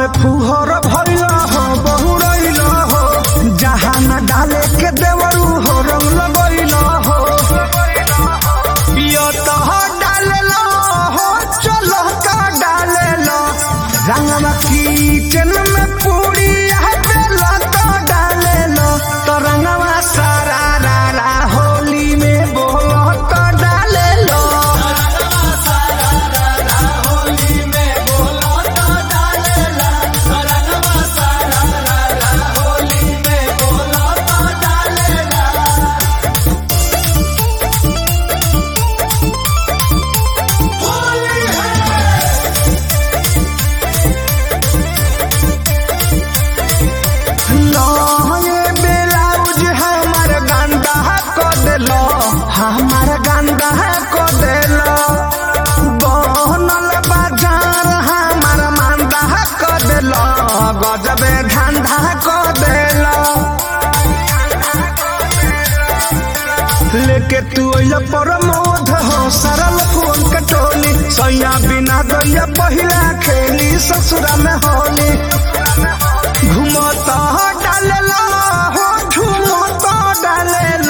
फुहर भइला हो बहुरइला हो जहाँ न डाले के देवरू हो रंग लगइला हो पियो तो डालेला हो चलो का डालेला रंगवा किचन में पूरी बेला तो डालेला तो रंगवा सारा रारा होली में बोलो तो डालेला हमार गंदा को देलो बनल बाजार हमार मांदा को देलो गजबे धंधा को देलो लेके तू ये प्रमोद हो सरल फोन कटोली सैया बिना दैया पहिला खेली ससुरा में होली घूमो तो डालेला हो झूमो तो डालेला